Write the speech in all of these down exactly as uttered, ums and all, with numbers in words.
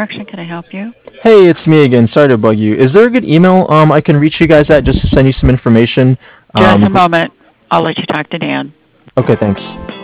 Construction. Can I help you? Hey, it's me again. Sorry to bug you. Is there a good email um I can reach you guys at just to send you some information? Just a Um, moment. I'll let you talk to Dan. okay, thanks.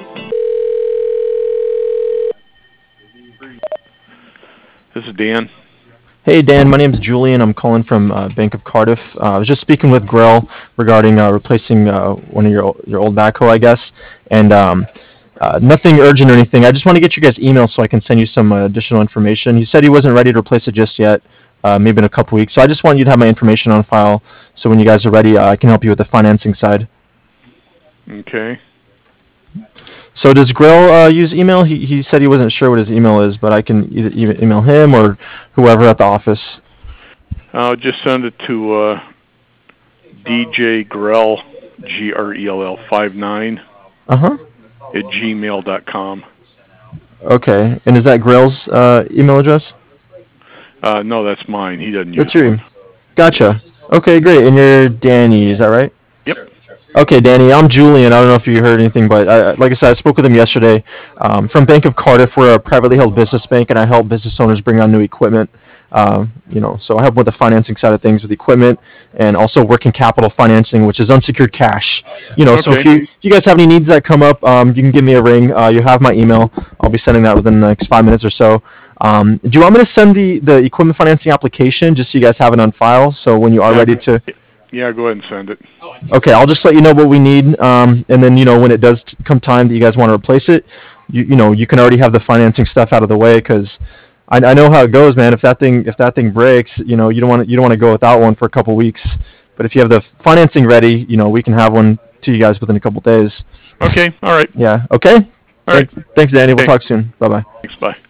This is Dan. Hey Dan, my name's Julian. I'm calling from uh, Bank of Cardiff. Uh, I was just speaking with Grell regarding uh, replacing uh, one of your your old backhoe, I guess, and um, uh, nothing urgent or anything. I just want to get you guys' email so I can send you some uh, additional information. He said he wasn't ready to replace it just yet, uh, maybe in a couple weeks. So I just want you to have my information on file, so when you guys are ready, uh, I can help you with the financing side. Okay. So does Grell uh, use email? He he said he wasn't sure what his email is, but I can either e- email him or whoever at the office. I'll just send it to uh, D J Grell, G R E L L five nine Uh huh. at gmail dot com. Okay, and is that Grell's uh, email address? Uh, no, that's mine. He doesn't use That's your one. email. Gotcha. Okay, great. And you're Danny, is that right? Yep. Okay, Danny, I'm Julian. I don't know if you heard anything, but I, like I said, I spoke with him yesterday. Um, from Bank of Cardiff, we're a privately held business bank, and I help business owners bring on new equipment. Um, you know, so I help with the financing side of things with equipment, and also working capital financing, which is unsecured cash. You know, so if Okay. you if you guys have any needs that come up, um, you can give me a ring. Uh, you have my email. I'll be sending that within the next five minutes or so. Um, do you want me to send the the equipment financing application just so you guys have it on file? So when you are Yeah, ready to. Yeah, go ahead and send it. Okay, I'll just let you know what we need, um, and then you know when it does t- come time that you guys want to replace it, you you know you can already have the financing stuff out of the way because I, I know how it goes, man. If that thing if that thing breaks, you know you don't want you don't want to go without one for a couple weeks. But if you have the financing ready, you know we can have one to you guys within a couple days. Okay. All right. Yeah. Okay. All right. Thanks, thanks, Danny. We'll Okay. talk soon. Bye bye. Thanks. Bye.